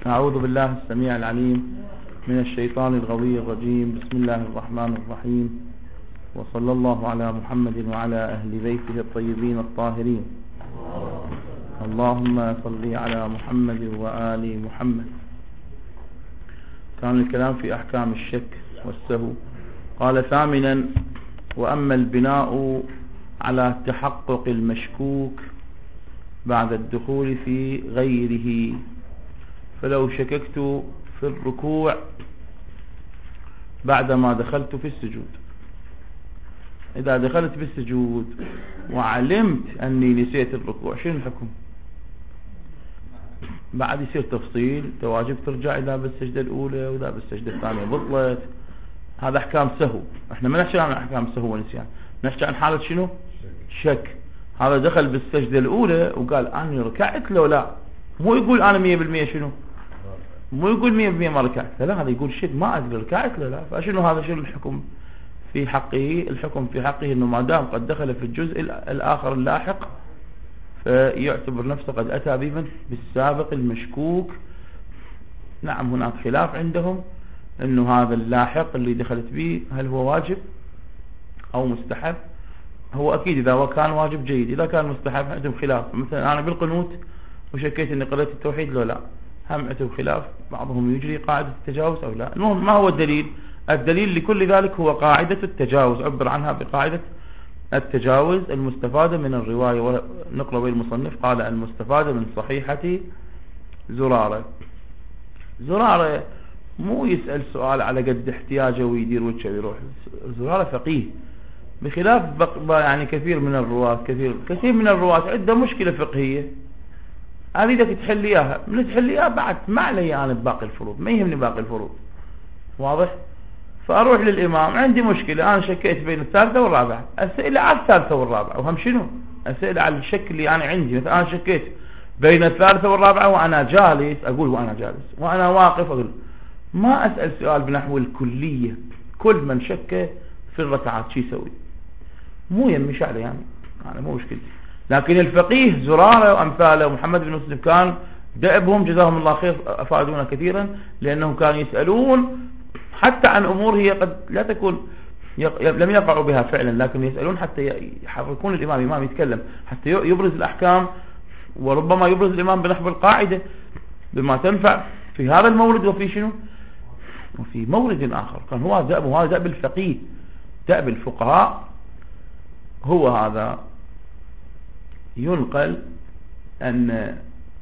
أعوذ بالله السميع العليم من الشيطان الغوي الرجيم. بسم الله الرحمن الرحيم، وصلى الله على محمد وعلى أهل بيته الطيبين الطاهرين. اللهم صل على محمد وآل محمد. كان الكلام في أحكام الشك والسهو. قال ثامنا: وأما البناء على تحقق المشكوك بعد الدخول في غيره، فلو شككت في الركوع بعدما دخلت في السجود، إذا دخلت في السجود وعلمت أني نسيت الركوع، شنو الحكم؟ بعد يصير تفصيل، تواجب ترجع إذا بالسجدة الأولى وإذا بالسجدة الثانية بطلت. هذا أحكام سهو. احنا ما نحكي عن أحكام سهو ونسيان، نحكي عن حالة شنو؟ شك. هذا دخل بالسجدة الأولى وقال أنا ركعت لو لا، مو يقول أنا 100% شنو، مو يقول 100% ما ركعت، لا، هذا يقول شك ما أدري ركعت لا. فشنو هذا؟ شنو الحكم في حقه؟ الحكم في حقه أنه ما دام قد دخل في الجزء الآخر اللاحق فيعتبر نفسه قد أتى بمن؟ بالسابق المشكوك. نعم، هناك خلاف عندهم أنه هذا اللاحق اللي دخلت به هل هو واجب أو مستحب. هو أكيد إذا كان واجب جيد، إذا كان مستحب عندهم خلاف. مثلا أنا بالقنوت وشكيت أني قرأت التوحيد لو لا، هم عندهم خلاف، بعضهم يجري قاعدة التجاوز أو لا. المهم ما هو الدليل؟ الدليل لكل ذلك هو قاعدة التجاوز، عبر عنها بقاعدة التجاوز المستفادة من الرواية. ونقل به المصنف قال المستفادة من صحيحة زرارة. زرارة مو يسأل سؤال على قد احتياجه ويدير وجهه ويروح. زرارة فقيه، بخلاف يعني كثير من الرواة. كثير من الرواة عنده مشكلة فقهية، أريدك تحل إياها، من تحل إياها بعد ما علي أنا بباقي الفروض، ما يهمني باقي الفروض، واضح؟ فأروح للإمام عندي مشكلة، أنا شكيت بين الثالثة والرابعة، أسئلة على الثالثة والرابعة، وهم شنو؟ أسئلة على الشك اللي أنا عندي. مثلا أنا شكيت بين الثالثة والرابعة وأنا جالس، أقول وأنا جالس، وأنا واقف أقول. ما أسأل سؤال بنحو الكلية، كل من شك في الركعات شو يسوي، مو يمي شعله يعني، أنا مو مشكلتي. لكن الفقيه زرارة وأمثاله ومحمد بن مسلم كان دأبهم جزاهم الله خير، أفادونا كثيرا، لأنهم كانوا يسألون حتى عن أمور هي قد لا تكون لم يقعوا بها فعلا، لكن يسألون حتى يحركون الإمام يتكلم، حتى يبرز الأحكام، وربما يبرز الإمام بنحو القاعدة بما تنفع في هذا المورد وفي شنو، وفي مورد آخر. كان هو دأب، وهذا دأب الفقيه، دأب الفقهاء هو هذا. ينقل أن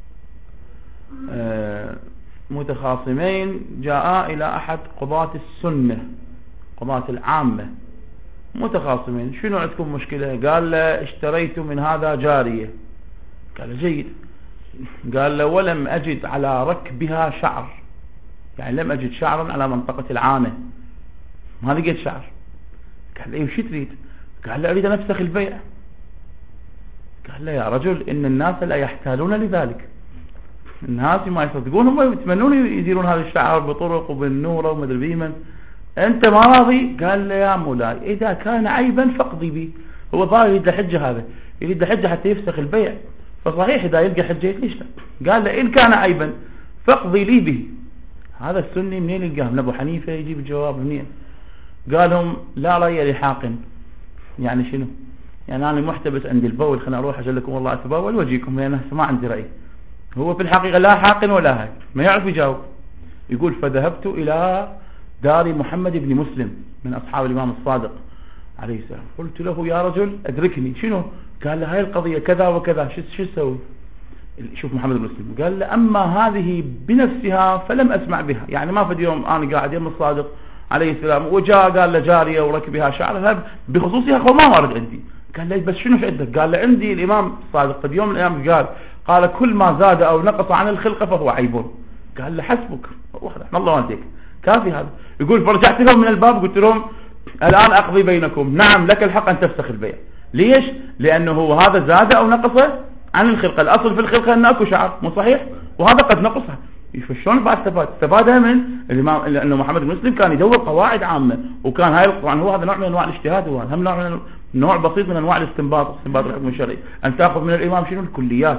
متخاصمين جاء إلى أحد قضاة السنة، قضاة العامة، متخاصمين، شنو عندكم مشكلة؟ قال له اشتريت من هذا جارية. قال له جيد. قال له ولم أجد على ركبها شعر، يعني لم أجد شعرا على منطقة العانة، ما لقيت شعر. قال له ايش تريد؟ قال له أريد أن أفسخ البيع. قال له يا رجل إن الناس لا يحتالون لذلك، الناس ما يصدقون، هم يتمنون يديرون هذا الشعر بطرق وبالنور ومدري بيمن، أنت ما راضي؟ قال له يا مولاي إذا كان عيبا فاقضي به. هو ضاير يريد حجة، هذا يريد حجة حتى يفسخ البيع، فصحيح إذا يلقى حجة ليش لا؟ قال له إن كان عيبا فاقضي لي به. هذا السني منين يلقاه؟ من أبو حنيفة يجيب الجواب منين؟ قالهم لا رأي لحاق. يعني شنو؟ يعني أنا محتبس عندي البول، خلنا أروح أجل لكم والله أتبول وأجيكم، لأن ما عندي رأي. هو في الحقيقة لا حاق ولا هاي، ما يعرف يجاوب. يقول فذهبت إلى دار محمد بن مسلم من أصحاب الإمام الصادق عليه السلام، قلت له يا رجل أدركني. شنو؟ قال له هاي القضية كذا وكذا، شو تسوي؟ شوف محمد بن مسلم قال له أما هذه بنفسها فلم أسمع بها، يعني ما في يوم أنا قاعد يم الصادق عليه السلام وجاء قال له جارية وركبها شعر بخصوصها ما ورد عندي. قال له بس شنو عندك؟ قال له عندي الإمام الصادق في يوم من الأيام قال كل ما زاد أو نقص عن الخلقة فهو عيب. قال له حسبك، رحمة الله والديك، كافي هذا. يقول فرجعت لهم من الباب قلت لهم الآن أقضي بينكم، نعم لك الحق أن تفسخ البيع. ليش؟ لأنه هذا زاد أو نقص عن الخلقة، الأصل في الخلقة أن أكو شعر، مو صحيح؟ وهذا قد نقصها. شلون بعد استفادها من الإمام؟ لأنه محمد بن مسلم كان يدور قواعد عامة، وكان هاي طبعا هو هذا نوع من أنواع الاجتهاد، هو هم نوع بسيط من أنواع الاستنباط الحكم الشرعي، أن تأخذ من الإمام شنو؟ الكليات،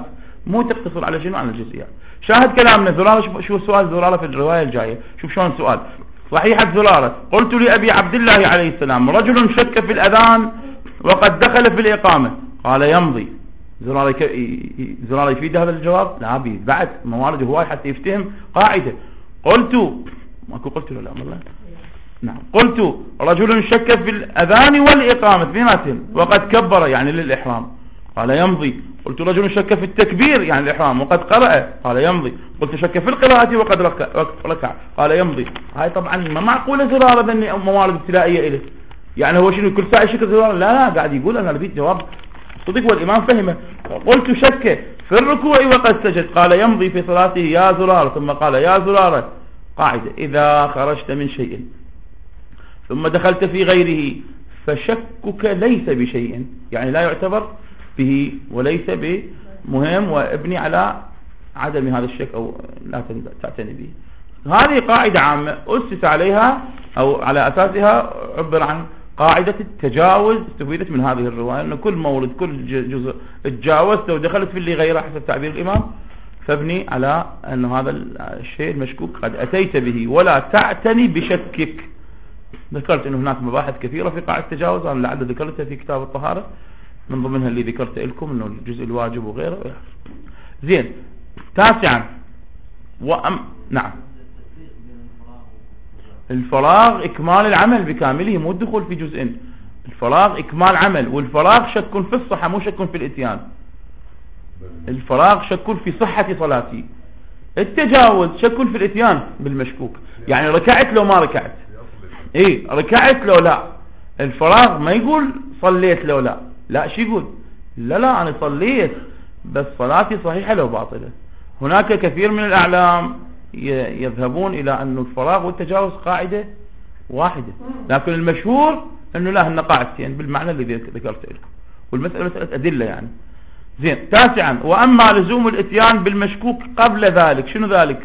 مو تقتصر على شنو؟ على الجزئيات. شاهد كلامنا زرارة. شوف سؤال زرارة في الرواية الجاية، شوف شلون سؤال. صحيحة زرارة: قلت لأبي عبد الله عليه السلام: رجل شك في الأذان وقد دخل في الإقامة، قال يمضي. زرارة يفيد هذا الجواب؟ لا، بيد بعد موارد هواي حتى يفتهم قاعدة. ماكو قلت له لا والله. نعم، قلت رجل شك في الأذان والإقامة بمثل وقد كبر يعني للإحرام، قال يمضي. قلت رجل شك في التكبير يعني الإحرام وقد قرأ، قال يمضي. قلت شك في القراءة وقد ركع، قال يمضي. هاي طبعا ما معقولة زرارة ذني موارد ابتلائية إليه. يعني هو شنو كل ساعة شك زرارة؟ لا، قاعد يقول أنا لبيت جواب صدق والإمام فهمه. قلت شك في الركوع وقد سجد، قال يمضي في صلاته يا زرارة. ثم قال يا زرارة: قاعدة: إذا خرجت من شيء ثم دخلت في غيره فشكك ليس بشيء، يعني لا يعتبر به وليس بمهم، وابني على عدم هذا الشك أو لا تعتني به. هذه قاعدة عامة أسس عليها أو على أساسها عبر عن قاعدة التجاوز. استفيدت من هذه الرواية أن كل مورد كل جزء تجاوزت ودخلت في اللي غيره حسب تعبير الإمام، فابني على أن هذا الشيء المشكوك قد أتيت به ولا تعتني بشكك. ذكرت أن هناك مباحث كثيرة في قاعدة التجاوز، أنا لعل ذكرتها في كتاب الطهارة، من ضمنها اللي ذكرت لكم أنه الجزء الواجب وغيره. زين. تاسعا نعم، الفراغ إكمال العمل بكامله، مو الدخول في جزء. الفراغ إكمال عمل، والفراغ شك في الصحة مو شك في الإتيان. الفراغ شك في صحة صلاتي، التجاوز شك في الإتيان بالمشكوك. يعني ركعت لو ما ركعت، ركعت لو لا. الفراغ ما يقول صليت لو لا، لا شو يقول؟ لا أنا صليت بس صلاتي صحيحة لو باطلة. هناك كثير من الأعلام يذهبون إلى أن الفراغ والتجاوز قاعدة واحدة، لكن المشهور أنه لا، هن قاعدتين بالمعنى اللي ذكرت لكم، والمسألة مسألة أدلة يعني. زين. تاسعا: وأما لزوم الاتيان بالمشكوك قبل ذلك. شنو ذلك؟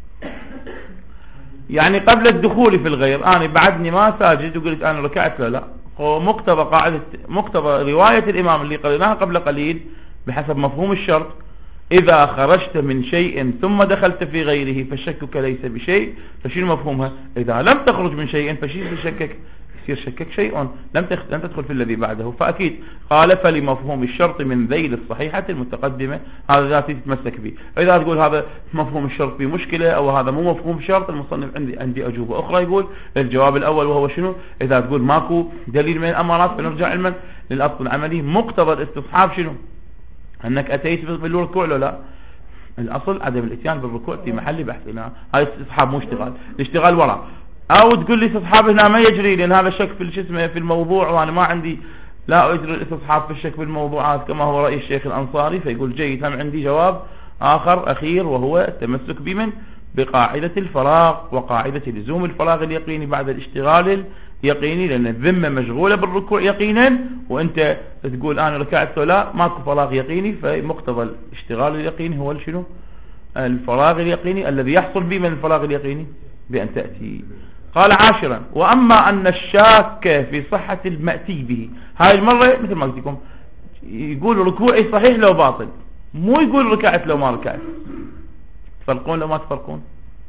يعني قبل الدخول في الغير، أنا بعدني ما ساجد وقلت أنا ركعت لا، هو مقتضى رواية الإمام اللي قريناها قبل قليل بحسب مفهوم الشرط: إذا خرجت من شيء ثم دخلت في غيره فشكك ليس بشيء. فشنو مفهومها؟ إذا لم تخرج من شيء فشيء شكك، يصير شكك شيء، لم تدخل في الذي بعده. فأكيد قال: فلمفهوم الشرط من ذيل الصحيحة المتقدمة، هذا ذاتي تتمسك به. إذا تقول هذا مفهوم الشرط فيه مشكلة أو هذا مو مفهوم شرط، المصنف عندي أجوبة أخرى. يقول الجواب الأول وهو شنو؟ إذا تقول ماكو دليل من الأمارات فنرجع علما للأصل العملي. مقتضى الاستصحاب شنو؟ أنك أتيت بالركوع لو لا. الأصل عدم الاتيان بالركوع في محل بحث. هاي استصحاب مو اشتغال، الاشتغال وراء. أو تقول لي استصحاب هنا ما يجري لأن هذا شك في الجسم في الموضوع، وأنا ما عندي لا أجري الاستصحاب في الشك في الموضوعات كما هو رأي الشيخ الأنصاري. فيقول جيد، هم عندي جواب آخر أخير وهو التمسك بمن؟ بقاعدة الفراغ وقاعدة لزوم الفراغ اليقيني بعد الاشتغال اليقيني، لأن الذمة مشغولة بالركوع يقينا، وأنت تقول أنا ركعت لا، ماكو فراغ يقيني. فمقتضى الاشتغال اليقيني هو شنو؟ الفراغ اليقيني الذي يحصل به من الفراغ اليقيني بأن تأتي. قال: عاشرا: وأما أن الشاك في صحة المأتي به. هاي المرة مثل ما قلت لكم يقول ركوعي صحيح لو باطل، مو يقول ركعت لو ما ركعت. تفرقون لو ما تفرقون؟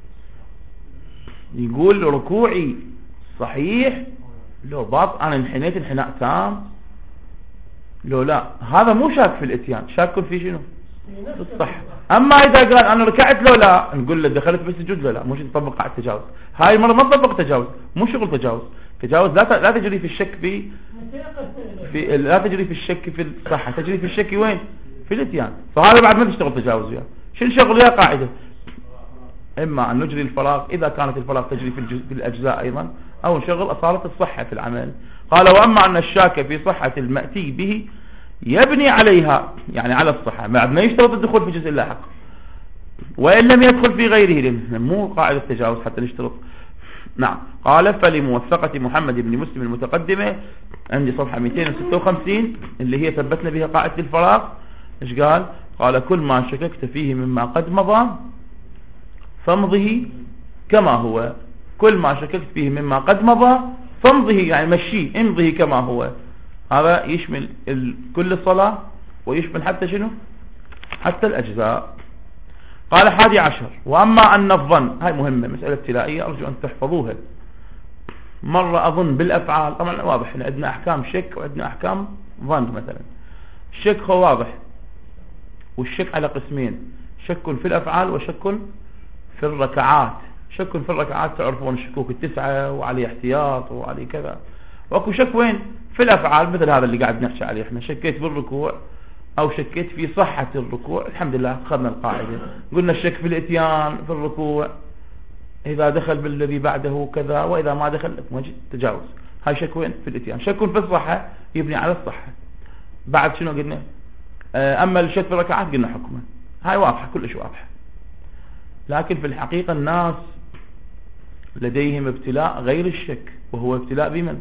يقول ركوعي صحيح لو باطل، أنا انحنيت انحناء تام لو لا. هذا مو شاك في الاتيان، شاك في شنو؟ الصح. أما إذا قال أنا ركعت لو لا، نقول له دخلت بالسجود لو لا، مش نطبق على التجاوز. هاي المرة ما نطبق تجاوز، مو شغل تجاوز لا تجري في الشك في لا تجري في الشك في الصحة، تجري في الشك وين؟ في الاتيان. فهذا بعد ما تشتغل تجاوز وياه. شنو شغل يا قاعدة؟ إما أن نجري الفراغ إذا كانت الفراغ تجري في الأجزاء أيضا، أو نشغل أصالة الصحة في العمل. قال: وأما أن الشاك في صحة المأتي به يبني عليها، يعني على الصحة، بعد ما يشترط الدخول في جزء اللاحق، وإن لم يدخل في غيره، لأنه مو قاعدة التجاوز حتى نشترط. نعم. قال: فلموثقة محمد بن مسلم المتقدمة عندي صفحة 256 اللي هي ثبتنا بها قاعدة الفراغ. إيش قال؟ قال: كل ما شككت فيه مما قد مضى فامضه كما هو. كل ما شككت فيه مما قد مضى فامضه، يعني مشيه، امضه كما هو. هذا يشمل كل الصلاة، ويشمل حتى شنو؟ حتى الأجزاء. قال 11: وأما أن الظن، هاي مهمة مسألة ابتلائية أرجو أن تحفظوها. مرة أظن بالأفعال، طبعا واضح إن عندنا أحكام شك وعندنا أحكام ظن. مثلا الشك هو واضح، والشك على قسمين: شك في الأفعال وشك في الركعات. شك في الركعات تعرفون الشكوك 9 وعليه احتياط وعليه كذا. واكو شك وين؟ في الأفعال، مثل هذا اللي قاعد نحكي عليه احنا. شكيت بالركوع أو شكيت في صحة الركوع، الحمد لله أخذنا القاعدة، قلنا الشك في الإتيان في الركوع إذا دخل بالذي بعده كذا، وإذا ما دخل وجه تجاوز. هاي شك وين؟ في الإتيان. شك في الصحة يبني على الصحة. بعد شنو قلنا؟ أما الشك في الركعات قلنا حكمه. هاي واضحة، كلش واضحة. لكن في الحقيقة الناس لديهم ابتلاء غير الشك، وهو ابتلاء بمن؟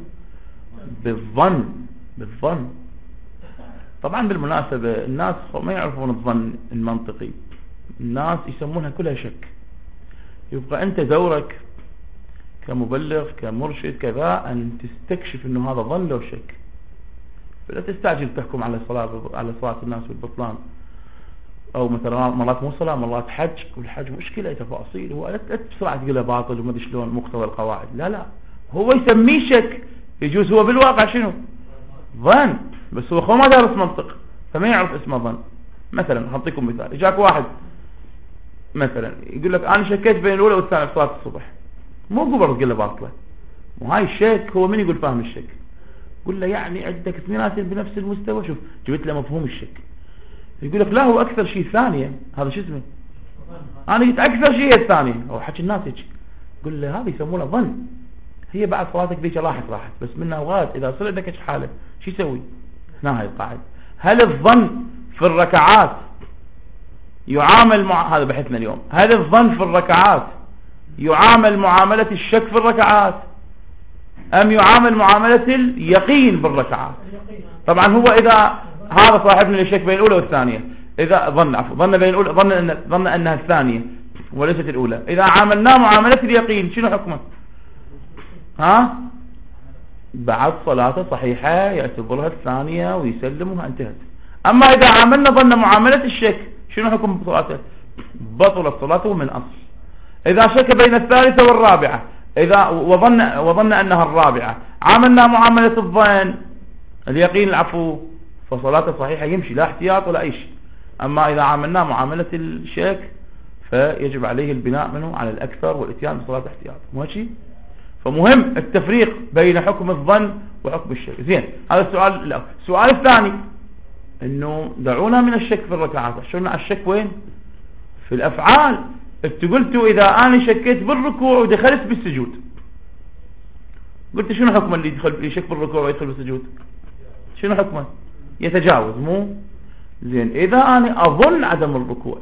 بالظن. طبعا بالمناسبة الناس ما يعرفون الظن المنطقي، الناس يسمونها كلها شك. يبقى أنت دورك كمبلغ كمرشد كذا أن تستكشف أنه هذا ظن لو شك، فلا تستعجل تحكم على صلاة الناس بالبطلان. أو مثلا مرات مو صلاة، مرات حج، والحج مشكلة تفاصيل، هو لا بسرعة تقول له باطل وما ادري شلون مقتضى القواعد. لا، هو يسميه شك، يجوز هو بالواقع شنو؟ ظن، بس هو ما دارس منطق فما يعرف اسمه ظن. مثلا أعطيكم مثال: إجاك واحد مثلا يقول لك أنا شكيت بين الأولى والثانية في صلاة الصبح، مو قبل تقول له باطلة. وهاي الشك هو من يقول فاهم الشك؟ قل له يعني عندك اثنيناتين بنفس المستوى. شوف جبت له مفهوم الشك. يقول لك لا، هو أكثر شيء ثانية، هذا شو اسمه؟ أنا قلت أكثر شيء الثانية، أو حكي الناس هيك. قل له هذا يسمونه ظن، هي بعد صلاتك ذيك راحت بس منها وغاد إذا صار عندك ايش حالة شو يسوي؟ هنا هاي القاعدة. هل الظن في الركعات يعامل هذا بحثنا اليوم، هل الظن في الركعات يعامل معاملة الشك في الركعات أم يعامل معاملة اليقين بالركعات؟ طبعا هو إذا هذا صاحبنا اللي شك بين الأولى والثانية، إذا ظن بين الأولى، ظن أنها الثانية وليست الأولى، إذا عاملناه معاملة اليقين شنو حكمه؟ بعد صلاته صحيحة يعتبرها الثانية ويسلمها، انتهت. أما إذا عاملنا ظن معاملة الشك شنو حكم صلاته؟ بطلت صلاته من أصل. إذا شك بين الثالثة والرابعة وظن أنها الرابعة، عاملنا معاملة الظن اليقين العفو، فصلاته صحيحة يمشي، لا احتياط ولا أي شيء. أما إذا عاملنا معاملة الشك فيجب عليه البناء منه على الأكثر والاتيان بصلاة احتياط. ماشي؟ فمهم التفريق بين حكم الظن وحكم الشك. زين، هذا السؤال الأول. السؤال الثاني انه دعونا من الشك في الركعات، احشرنا على الشك وين؟ في الافعال. انت قلتوا اذا انا شكيت بالركوع ودخلت بالسجود، قلت شنو حكم اللي يشك بالركوع ويدخل بالسجود؟ شنو حكمه؟ يتجاوز، مو زين. اذا انا اظن عدم الركوع،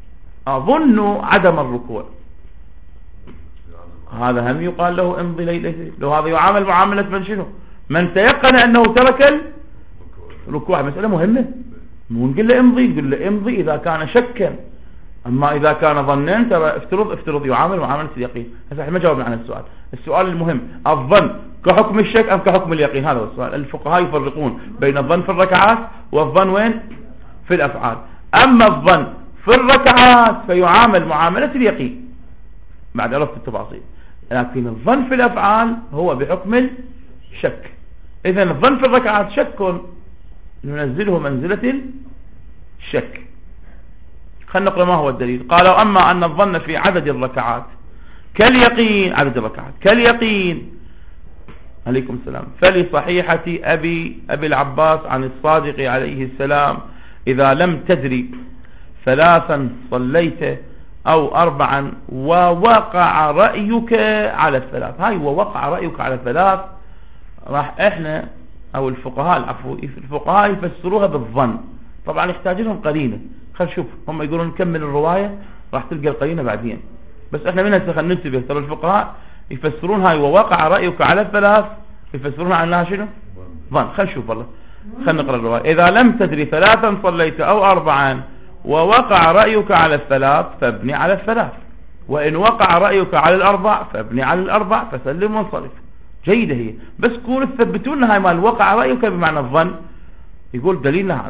هذا هم يقال له امضي ليلته، لو هذا يعامل معاملة من شنو؟ من تيقن انه ترك الركوع. مسألة مهمة، مو نقول له امضي، نقول له امضي اذا كان شكا. اما اذا كان ظنا ترى افترض يعامل معاملة اليقين. هسه احنا ما جاوبنا عن السؤال. السؤال المهم الظن كحكم الشك ام كحكم اليقين؟ هذا هو السؤال. الفقهاء يفرقون بين الظن في الركعات والظن وين؟ في الافعال. اما الظن في الركعات فيعامل معاملة اليقين بعد عرفت التفاصيل، لكن الظن في الافعال هو بحكم الشك. اذا الظن في الركعات شك ننزله منزلة الشك. خلينا نقرأ ما هو الدليل. قالوا أما أن الظن في عدد الركعات كاليقين، عدد الركعات كاليقين، عليكم السلام، فلصحيحة أبي العباس عن الصادق عليه السلام: إذا لم تدري 3 صليت أو 4 ووقع رأيك على 3. هاي ووقع رأيك على 3 راح احنا او الفقهاء يفسروها بالظن. طبعا يحتاج لهم قرينه. خل شوف هم يقولون نكمل الروايه راح تلقى القرينه بعدين، بس احنا من هسه خلينا ننتبه. ترى الفقهاء يفسرون هاي ووقع رايك على 3 يفسرون عنها شنو؟ ظن. خل شوف والله، خل نقرا الروايه: اذا لم تدري 3 صليت او 4 ووقع رايك على 3 فابني على 3، وان وقع رايك على 4 فابني على 4 فسلم وانصرف. جيدة هي، بس كون تثبتون هاي مال وقع رأيك بمعنى الظن. يقول دليلنا هذا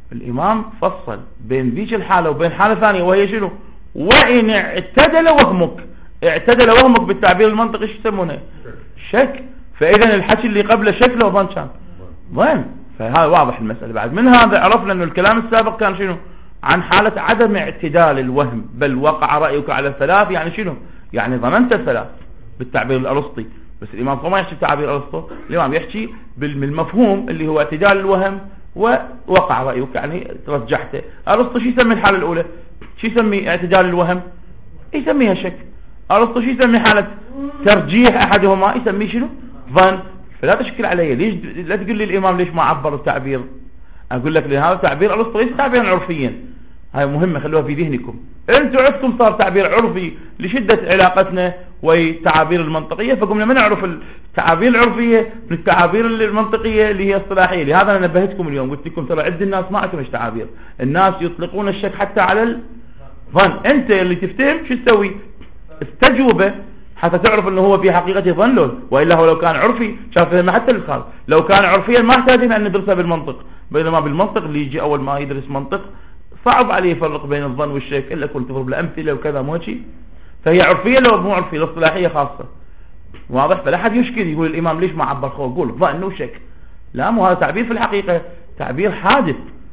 الإمام فصل بين ذيك الحالة وبين حالة ثانية وهي شنو؟ وإن اعتدل وهمك. اعتدل وهمك بالتعبير المنطقي ايش يسمونه؟ شك. فإذا الحكي اللي قبله شك لو ظن كان ظن. فهذا واضح المسألة. بعد من هذا عرفنا أنه الكلام السابق كان شنو؟ عن حالة عدم اعتدال الوهم، بل وقع رأيك على الثلاث، يعني شنو؟ يعني ظننت الثلاث بالتعبير الأرسطي. بس الإمام ما يحكي بتعبير أرسطو، الإمام يحكي بالمفهوم اللي هو اعتدال الوهم ووقع رأيك، يعني رجحته. أرسطو شو يسمي الحالة الأولى؟ شو يسمي اعتدال الوهم؟ يسميها شك. أرسطو شو يسمي حالة ترجيح أحدهما؟ يسميه شنو؟ ظن. فلا تشكل علي. ليش لا تقول لي الإمام ليش ما عبر التعبير؟ أقول لك لأن هذا تعبير أرسطو ليس تعبيرا عرفيا. هاي مهمة خلوها في ذهنكم. انتوا عندكم صار تعبير عرفي لشدة علاقتنا والتعابير المنطقية، فقمنا ما نعرف التعابير العرفية من التعابير المنطقية اللي هي اصطلاحية. لهذا أنا نبهتكم اليوم، قلت لكم ترى عد الناس ما عندهم تعابير. الناس يطلقون الشك حتى على الظن. انت اللي تفتهم شو تسوي؟ استجوبه حتى تعرف انه هو في حقيقته ظن له، وإلا هو لو كان عرفي شاف فهمه حتى الخارج. لو كان عرفيا ما احتاجنا أن ندرسها بالمنطق. بينما بالمنطق اللي يجي أول ما يدرس منطق صعب عليه يفرق بين الظن والشك، إلا كنت تضرب الأمثلة وكذا مو شيء. فهي عرفية لو مو عرفية، الاصطلاحية خاصة. واضح؟ فلا حد يشكل يقول الإمام ليش ما عبر خو، يقول ظن وشك. لا، مو هذا تعبير في الحقيقة تعبير حادث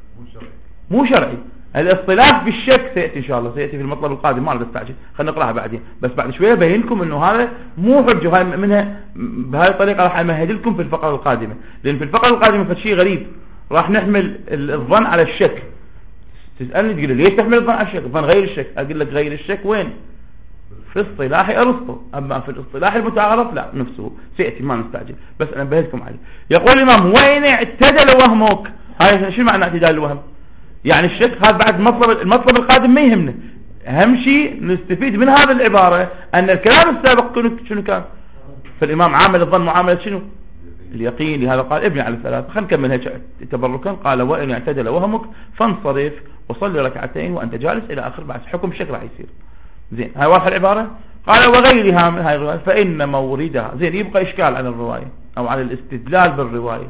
مو شرعي. الاصطلاح بالشك سيأتي إن شاء الله، سيأتي في المطلب القادم، ما نقدر نستعجل، خلينا نقراها بعدين. بس بعد شوية بينكم إنه هذا مو حجة، هاي منها بهذه الطريقة راح أمهد لكم في الفقرة القادمة. لأن في الفقرة القادمة فشي غريب، راح نحمل الظن على الشك. تسألني تقول لي ليش تحمل الظن على الشك؟ الظن غير الشك. أقول لك غير الشك وين؟ في اصطلاح أرسطو. أما في الاصطلاح المتعارف لا، نفسه سيأتي، ما نستعجل، بس أنا بهدكم عليه. يقول الإمام وين اعتدل وهمك. هاي شو معنى اعتدال الوهم؟ يعني الشك هذا بعد المطلب القادم ما يهمنا. أهم شيء نستفيد من هذه العبارة أن الكلام السابق شنو كان؟ فالإمام عامل الظن معاملة شنو؟ اليقين. لهذا قال ابني على الثلاث. خلينا نكمل تبركا. قال وإن اعتدل وهمك فانصرف وصلي ركعتين وأنت جالس إلى آخر. بعد حكم الشك راح يصير. زين، هاي واضحة العبارة. قال وغيرها من هاي الرواية فإن موردها. زين، يبقى إشكال على الرواية أو على الاستدلال بالرواية.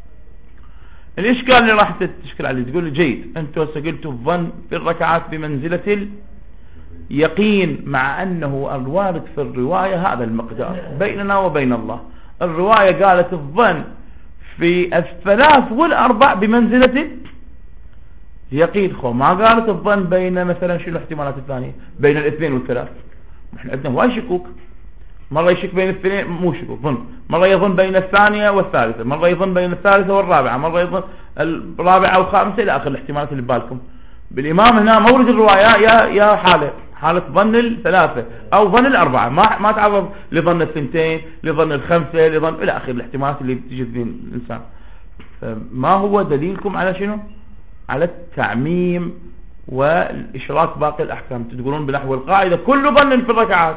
الإشكال اللي راح تشكل عليه تقول لي جيد، أنتوا قلتوا الظن في الركعات بمنزلة اليقين، مع أنه الوارد في الرواية هذا المقدار بيننا وبين الله. الرواية قالت الظن في الثلاث والأربع بمنزلة اليقين، ما قالت الظن بين مثلا شنو الاحتمالات الثانية بين الاثنين والثلاث. احنا عندنا هواي شكوك. مرة يشك بين الاثنين، مو شكوك، ظن. مرة يظن بين الثانية والثالثة، مرة يظن بين الثالثة والرابعة، مرة يظن الرابعة والخامسة إلى آخر الاحتمالات اللي ببالكم. بالإمام هنا مورد الرواية يا حالة ظن الثلاثة أو ظن الأربعة، ما تعرض لظن الثنتين، لظن الخمسة، لظن إلى آخر الاحتمالات اللي بتجي في الإنسان. ما هو دليلكم على شنو؟ على التعميم والإشراك باقي الأحكام. تقولون بنحو القاعدة كل ظن في الركعات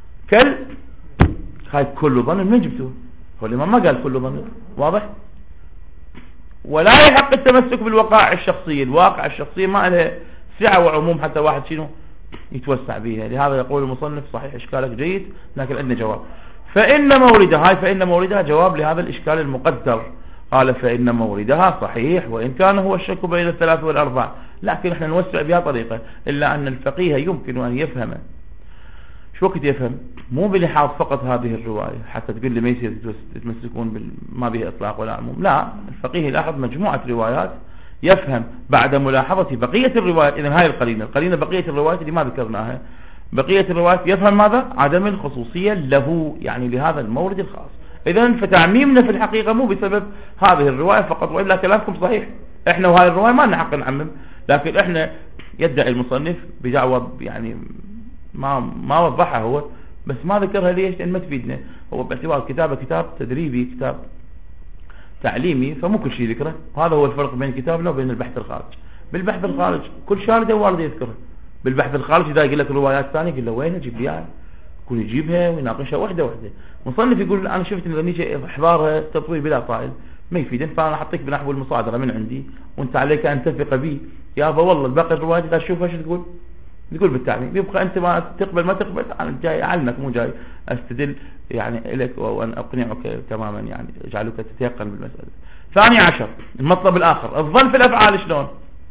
هاي كل ظن من جبتوه؟ هو الإمام ما قال كل ظن. واضح؟ ولا يحق التمسك بالوقائع الشخصية. الواقع الشخصية ما لها سعة وعموم حتى واحد شنو يتوسع بها. لهذا يقول المصنف صحيح إشكالك جيد، لكن عندنا جواب. فإن موردها جواب لهذا الإشكال المقدر. قال فإن موردها صحيح وإن كان هو الشك بين الثلاث والأربع، لكن احنا نوسع بها طريقة. إلا أن الفقيه يمكن أن يفهم. شو وقت يفهم؟ مو بلحاظ فقط هذه الرواية حتى تقول لي ما يصير تتمسكون ما بها إطلاق ولا عموم. لا، الفقيه يلاحظ مجموعة روايات يفهم بعد ملاحظة بقية الروايات. إذن هاي القرينة بقية الروايات اللي ما ذكرناها. بقية الروايات يفهم ماذا؟ عدم الخصوصية له، يعني لهذا المورد الخاص. إذن فتعميمنا في الحقيقة مو بسبب هذه الرواية فقط، وإلا كلامكم صحيح. إحنا وهذه الرواية ما لنا حق نعمم، لكن إحنا يدعي المصنف بدعوة يعني ما وضحها هو، بس ما ذكرها ليش؟ لأن ما تفيدنا. هو باعتبار كتابه كتاب تدريبي، كتاب تعليمي، فمو كل شيء ذكره. وهذا هو الفرق بين كتابنا وبين البحث الخارج. بالبحث الخارج كل شارد وارد يذكره. بالبحث الخارج إذا يقول لك روايات ثانية يقول له وين أجيب لي؟ يكون يجيبها ويناقشها واحدة. مصنف يقول أنا شفت إن نيجي إحضارها تطوير بلا طائل ما يفيدن، فأنا أحطيك بنحو المصادرة من عندي وأنت عليك أن تثق بي يابا. والله باقي الروايات إذا تشوفها شو تقول بالتعليم. يبقى أنت ما تقبل ما تقبل، أنا جاي أعلمك مو جاي أستدل يعني لك وأن أقنعك تماما، يعني أجعلك تتيقن بالمسألة. ثاني عشر المطلب الآخر الظن في الأفعال. شلون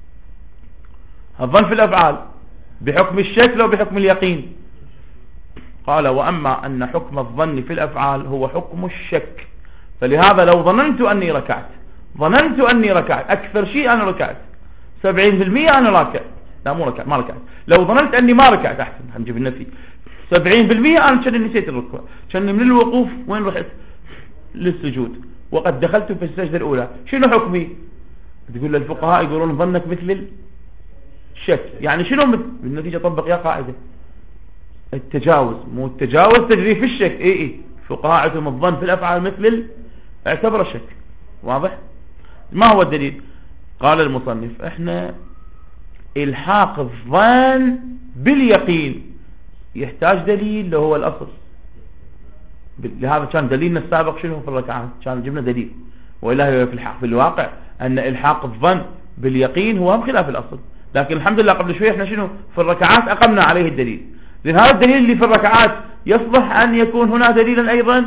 الظن في الأفعال بحكم الشك لو بحكم اليقين؟ قال وأما أن حكم الظن في الأفعال هو حكم الشك، فلهذا لو ظننت أني ركعت أكثر شيء أنا ركعت 70% أنا راكع، لا مو ركعت، ما ركعت، لو ظننت أني ما ركعت أحسن هنجيب النفي 70% أنا كان نسيت الركوع، كان من الوقوف وين رحت؟ للسجود، وقد دخلت في السجدة الأولى، شنو حكمي؟ تقول للفقهاء يقولون ظنك مثل الشك، يعني شنو بالنتيجة طبق يا قاعدة التجاوز، مو التجاوز تجري في الشك. اي فقهاء عندهم الظن في الأفعال مثل اعتبر الشك. واضح؟ ما هو الدليل؟ قال المصنف احنا الحاق الظن باليقين يحتاج دليل اللي هو الأصل. لهذا كان دليلنا السابق شنو في الركعات؟ كان جبنا دليل، وإلا في الواقع أن الحاق الظن باليقين هو خلاف الأصل، لكن الحمد لله قبل شوي احنا شنو في الركعات أقمنا عليه الدليل. لأن هذا الدليل اللي في الركعات يصلح أن يكون هنا دليلا أيضا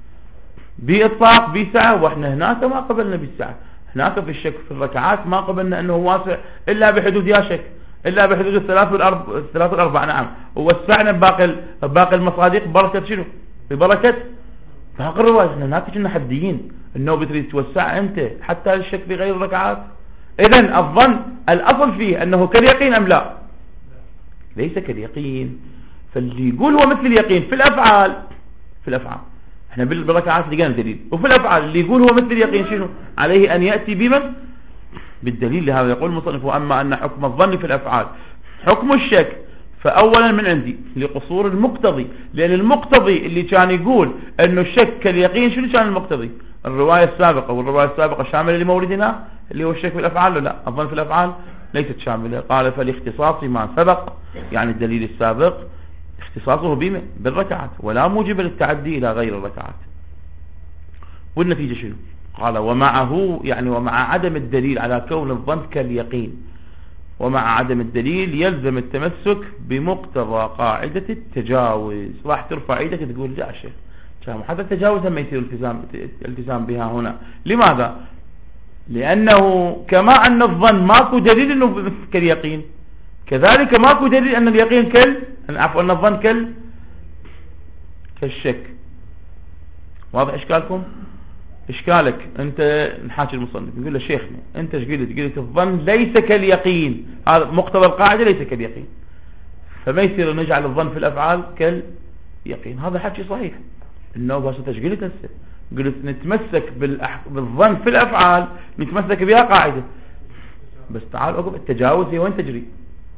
بإطلاق بسعة، واحنا هناك ما قبلنا بالسعة. هناك في الشك في الركعات ما قبلنا أنه واسع إلا بحدود يا شك، إلا بحدود الثلاث والأربع. نعم، ووسعنا باقي المصادق ببركة شنو؟ ببركة فهق الرواية. احنا هناك كنا حديين انه بتريد توسع انت حتى الشك في غير الركعات. اذن الظن الاصل فيه انه كاليقين ام لا؟ ليس كاليقين. فاللي يقول هو مثل اليقين في الافعال احنا بالركعات لقينا دليل، وفي الافعال اللي يقول هو مثل اليقين شنو عليه؟ ان ياتي بمن؟ بالدليل. لهذا يقول المصنف واما ان حكم الظن في الافعال حكم الشك، فأولا من عندي لقصور المقتضي، لأن المقتضي اللي كان يقول أنه الشك كاليقين شنو كان المقتضي؟ الرواية السابقة، والرواية السابقة شاملة لموردنا اللي هو الشك في الأفعال. لا، الظن في الأفعال ليست شاملة. قال فالاختصاص ما سبق، يعني الدليل السابق اختصاصه بالركعات ولا موجب للتعدي إلى غير الركعات. والنتيجة شنو؟ قال ومعه، يعني ومع عدم الدليل على كون الظن كاليقين، ومع عدم الدليل يلزم التمسك بمقتضى قاعدة التجاوز. راح ترفع ايدك تقول لا شيخ حتى التجاوز ما يصير التزام بها هنا. لماذا؟ لأنه كما أن الظن ماكو دليل أنه كاليقين، كذلك ماكو دليل أن اليقين عفوا أن الظن كالشك. واضح إشكالكم؟ إشكالك أنت نحاكي المصنف نقول له شيخنا أنت ايش قلت الظن ليس كاليقين، هذا مقتضى القاعدة ليس كاليقين، فما يصير نجعل الظن في الأفعال كاليقين. هذا حكي صحيح إنه بس أنت ايش قلت نتمسك بالظن في الأفعال نتمسك بها قاعدة، بس تعال أقف التجاوز هي وين تجري؟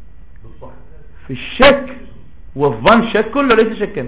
في الشك، والظن شك ولا ليس شكا؟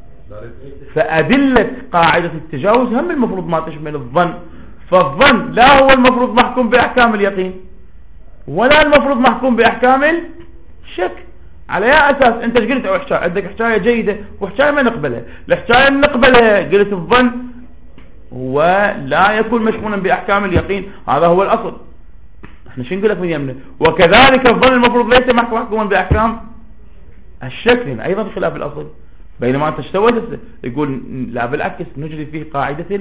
فأدلة قاعدة التجاوز هم المفروض ما تشمل الظن. فالظن لا هو المفروض محكوم بأحكام اليقين ولا المفروض محكوم بأحكام الشك. على أي أساس أنت قلت أو حكاية عندك حكاية جيدة وحكاية ما نقبلها؟ الحكاية نقبلها قلت الظن هو لا يكون مشمولا بأحكام اليقين، هذا هو الأصل. احنا شو نقول لك من يمنا؟ وكذلك الظن المفروض ليس محكوما بأحكام الشك، أيضا خلاف الأصل. بينما أنت اشتوى يقول لا بالعكس نجري فيه قاعدة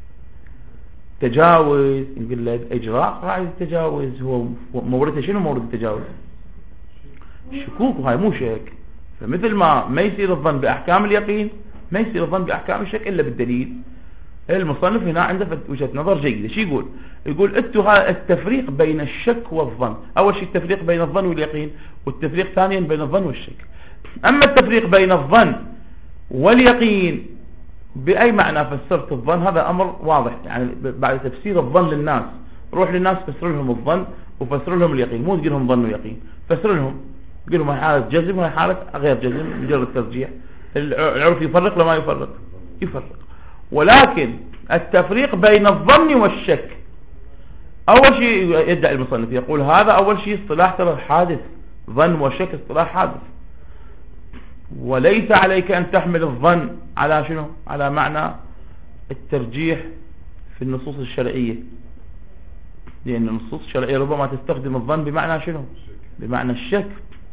التجاوز. نقول له إجراء قاعدة التجاوز هو موردها شنو؟ مورد التجاوز شكوك، وهاي مو شك. فمثل ما يصير الظن بأحكام اليقين ما يصير الظن بأحكام الشك إلا بالدليل. المصنف هنا عنده وجهة نظر جيدة. شو يقول هذا التفريق بين الشك والظن. أول شيء التفريق بين الظن واليقين، والتفريق ثانيا بين الظن والشك. أما التفريق بين الظن واليقين بأي معنى فسرت الظن هذا أمر واضح، يعني بعد تفسير الظن للناس روح للناس فسر لهم الظن وفسر لهم اليقين، مو تقول لهم ظن ويقين، فسر لهم قل لهم هاي حالة جزم وهي حالة غير جزم مجرد ترجيح. العرف يفرق لما يفرق. ولكن التفريق بين الظن والشك أول شيء يدعي المصنف يقول هذا أول شيء اصطلاح ترى حادث، ظن وشك اصطلاح حادث، وليس عليك أن تحمل الظن على شنو؟ على معنى الترجيح في النصوص الشرعية، لأن النصوص الشرعية ربما تستخدم الظن بمعنى شنو؟ بمعنى الشك،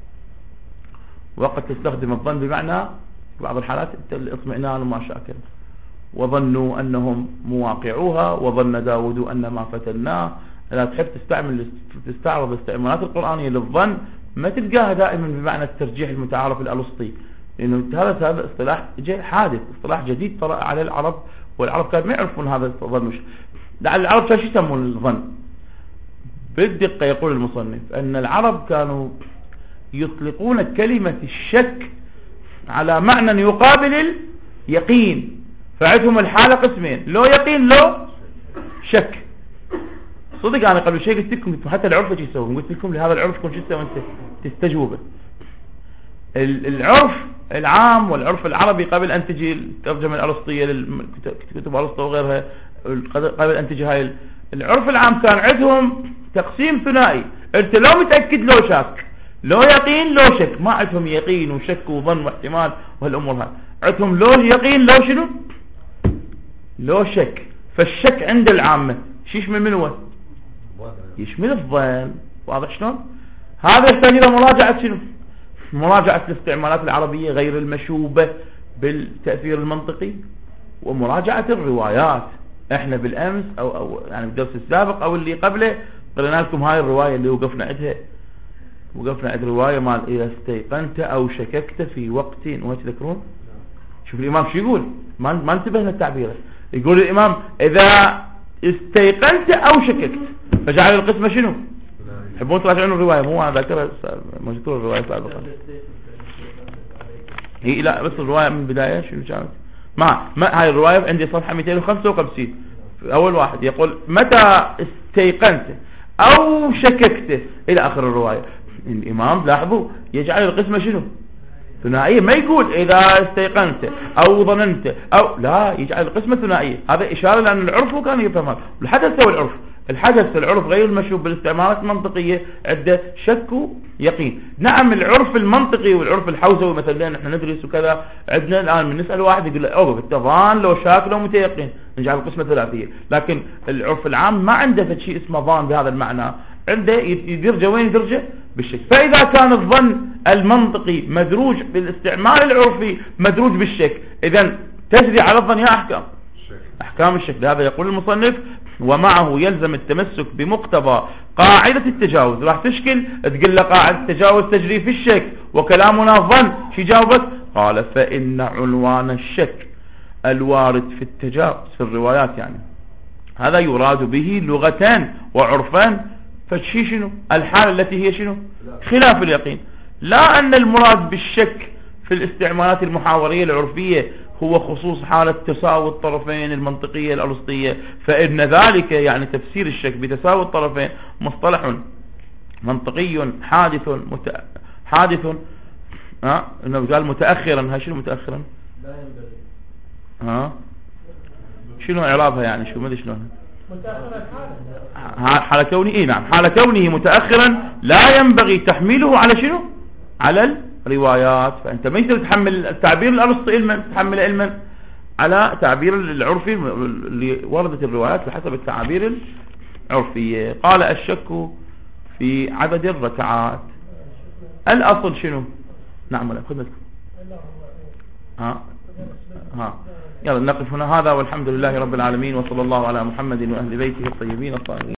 وقد تستخدم الظن بمعنى بعض الحالات الاطمئنان وما شاكل. وظنوا أنهم مواقعوها وظن داود أن ما فتناه. لا تحب تستعرض الاستعمالات القرآنية للظن ما تلقاها دائما بمعنى الترجيح المتعارف الألسطي، لأنه هذا اصطلاح حادث، اصطلاح جديد طرأ على العرب، والعرب كانوا ما يعرفون هذا الظن. لعل العرب كانوا يسمون الظن بالدقة. يقول المصنف أن العرب كانوا يطلقون كلمة الشك على معنى يقابل اليقين، فعندهم الحالة قسمين، لو يقين لو شك. صدق أنا قبل شيء قلت لكم حتى العرف ايش يسوي، قلت لكم لهذا العرف كون شو تسوي انت تستجوبه. العرف العام والعرف العربي قبل أن تجي الترجمة الألسطية للكتب الألسطية وغيرها، قبل أن تجي هاي العرف العام كان عندهم تقسيم ثنائي، انت لو متأكد لو شاك، لو يقين لو شك. ما عندهم يقين وشك وظن واحتمال وهالأمور هاي، عندهم لو يقين لو شنو لو شك. فالشك عند العامة يشمل من هو؟ يشمل الظن. واضح شلون؟ هذا يحتاج إلى مراجعة شنو؟ مراجعة الاستعمالات العربية غير المشوبة بالتأثير المنطقي، ومراجعة الروايات. احنا بالأمس أو يعني بالدرس السابق أو اللي قبله قلنا لكم هاي الرواية اللي وقفنا عند رواية مال إذا استيقنت أو شككت في وقت، وتذكرون شوف الإمام شو يقول، ما انتبهنا التعبير. يقول الإمام إذا استيقنت أو شككت، فجعل القسمة شنو؟ تحبون تراجعون الرواية؟ مو أنا ذاكرها موجودة الرواية سابقا. هي لا بس الرواية من بداية شنو كانت؟ ما هاي الرواية عندي صفحة 255 في أول واحد يقول متى استيقنت أو شككت إلى آخر الرواية. الإمام لاحظوا يجعل القسمة شنو؟ ثنائية. ما يقول إذا استيقنت أو ظننت أو لا، يجعل القسمة ثنائية. هذا إشارة لأن العرف كان يفهمها. والحدث هو العرف غير المشوب بالاستعمالات المنطقية عنده شك ويقين. نعم العرف المنطقي والعرف الحوزوي مثلا نحن ندرس وكذا، عندنا الآن من نسأل واحد يقول له التظان لو شاك لو متيقن، نجعل القسمة ثلاثية. لكن العرف العام ما عنده شيء اسمه ظان بهذا المعنى، عنده يدرجه وين يدرجه بالشك. فإذا كان الظن المنطقي مدروج بالاستعمال العرفي مدروج بالشك، إذن تجري على الظن يا أحكام الشك. هذا يقول المصنف ومعه يلزم التمسك بمقتضى قاعدة التجاوز. راح تشكل تقول له قاعدة التجاوز تجري في الشك وكلامنا ظن، شي جاوبك؟ قال فإن عنوان الشك الوارد في التجاوز في الروايات يعني هذا يراد به لغتان وعرفان. فشي شنو الحالة التي هي شنو خلاف اليقين، لا أن المراد بالشك في الاستعمالات المحاورية العرفية هو خصوص حالة تساوي الطرفين المنطقية الألسطية. فإن ذلك يعني تفسير الشك بتساوي الطرفين مصطلح منطقي حادث انه قال متأخرا. ها شنو متأخرا؟ لا ينبغي. شنو اعرابها يعني شو ما ادري شلون حال كونه نعم حال كونه متأخرا لا ينبغي تحميله على شنو؟ على الروايات. فانت ما يصير تحمل التعبير الألسطي علما تحمل علما على تعبير العرفي اللي وردت الروايات بحسب التعابير العرفية. قال الشك في عدد الركعات الأصل شنو؟ نعم ولا خدمتكم يلا نقف هنا. هذا والحمد لله رب العالمين، وصلى الله على محمد وأهل بيته الطيبين الطاهرين.